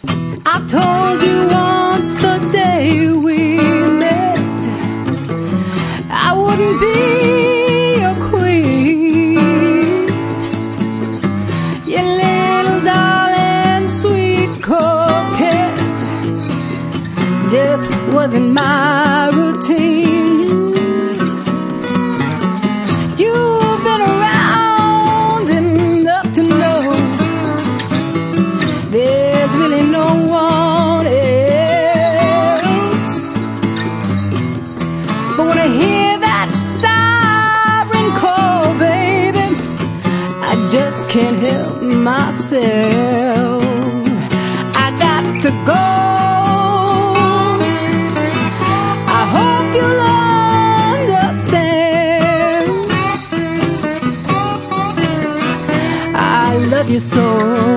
I told you once the day we met I wouldn't be your queen. Your little darling, sweet coquette just wasn't my routine. You've been around enough to know there's really no one else. But when I hear that siren call, baby, I just can't help myself. I got to go. I hope you'll understand. I love you so.